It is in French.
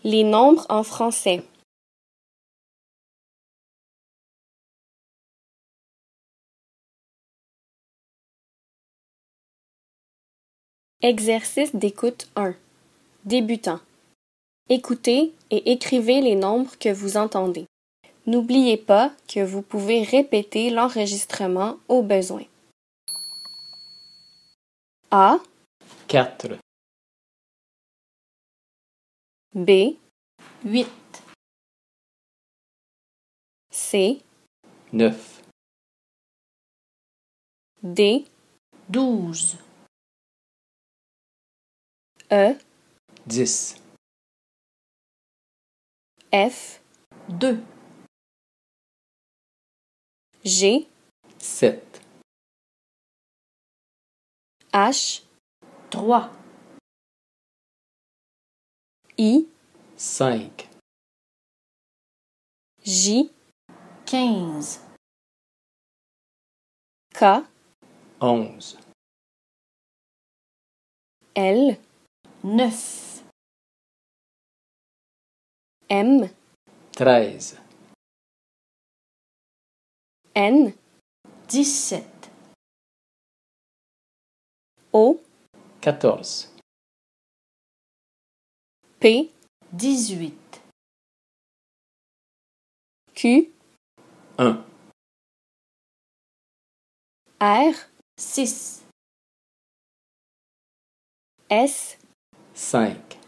Les nombres en français. Exercice d'écoute 1. Débutant. Écoutez et écrivez les nombres que vous entendez. N'oubliez pas que vous pouvez répéter l'enregistrement au besoin. A, 4, B, 8, C, 9, D, 12, E, 10, F, 2, G, 7, H, 3, I, 5, J, 15, K, 11, L, 9, M, 13, N, 17, O, 14, P, 18, Q, 1, R, 6, S, 5,